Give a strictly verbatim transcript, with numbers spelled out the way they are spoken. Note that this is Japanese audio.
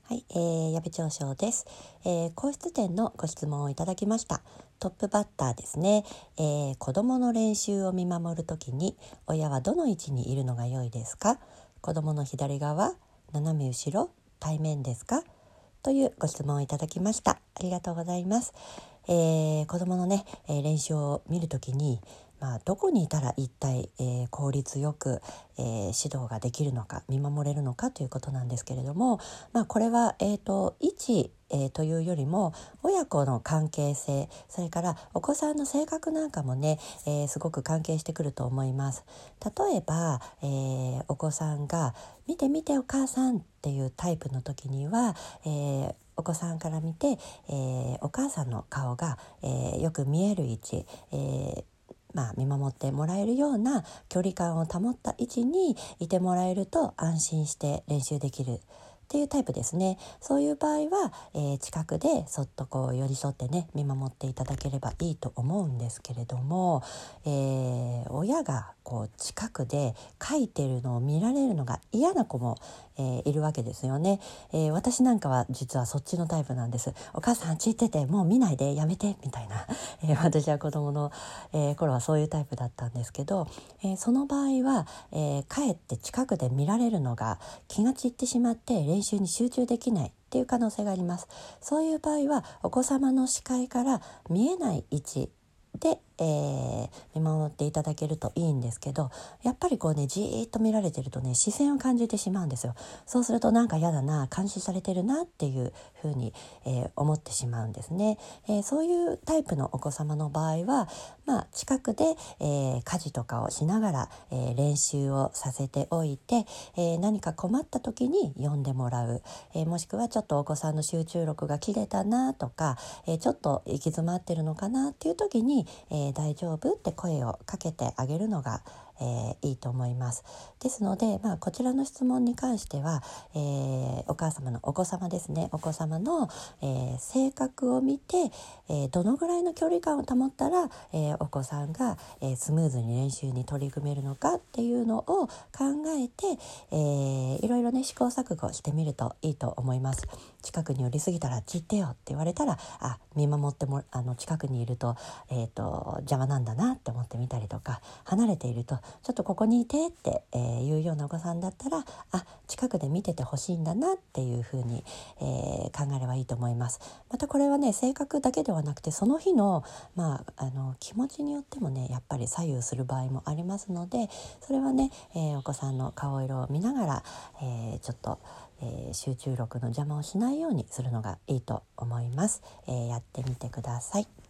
はい、えー、矢部長章です、えー、皇室典のご質問をいただきました。トップバッターですね、えー、子どもの練習を見守るときに親はどの位置にいるのが良いですか？子どもの左側、斜め後ろ、対面ですか？というご質問をいただきました。ありがとうございます。えー、子どものね、えー、練習を見るときに、まあ、どこにいたら一体、えー、効率よく、えー、指導ができるのか見守れるのかということなんですけれども、まあ、これは、えーと、位置、えー、というよりも親子の関係性、それからお子さんの性格なんかもね、えー、すごく関係してくると思います。例えば、えー、お子さんが見て見てお母さんっていうタイプの時には、えーお子さんから見て、えー、お母さんの顔が、えー、よく見える位置、えーまあ、見守ってもらえるような距離感を保った位置にいてもらえると安心して練習できるっていうタイプですね。そういう場合は、えー、近くでそっとこう寄り添ってね見守っていただければいいと思うんですけれども、えー、親がこう近くで書いてるのを見られるのが嫌な子も、えー、いるわけですよね。えー、私なんかは実はそっちのタイプなんです。お母さんあっち行っててもう見ないでやめてみたいな、えー、私は子供の、えー、頃はそういうタイプだったんですけど、えー、その場合は、えー、かえって近くで見られるのが気が散ってしまって練習に集中できないっていう可能性があります。そういう場合はお子様の視界から見えない位置で、えー、見守っていただけるといいんですけど、やっぱりこうねじーっと見られてるとね視線を感じてしまうんですよ。そうするとなんか嫌だな、監視されてるなっていうふうに、えー、思ってしまうんですね。えー、そういうタイプのお子様の場合は、まあ、近くで、えー、家事とかをしながら、えー、練習をさせておいて、えー、何か困った時に呼んでもらう、えー、もしくはちょっとお子さんの集中力が切れたなとか、えー、ちょっと行き詰まってるのかなっていう時に、えー、大丈夫って声をかけてあげるのが、えー、いいと思います。ですので、まあ、こちらの質問に関しては、えー、お母様のお子様ですね、お子様の、えー、性格を見て、えー、どのぐらいの距離感を保ったら、えー、お子さんが、えー、スムーズに練習に取り組めるのかっていうのを考えて、えー、いろいろね試行錯誤してみるといいと思います。近くに寄りすぎたらあっち行ってよって言われたら、あ、見守ってもあの近くにいると、えーと、邪魔なんだなって思ってみたりとか、離れているとちょっとここにいてって、えー、いうようなお子さんだったら、あ、近くで見ててほしいんだなっていうふうに、えー、考えればいいと思います。またこれはね性格だけではなくてその日の、まあ、あの気持ちによってもねやっぱり左右する場合もありますので、それはね、えー、お子さんの顔色を見ながら、えー、ちょっと、えー、集中力の邪魔をしないようにするのがいいと思います。えー、やってみてください。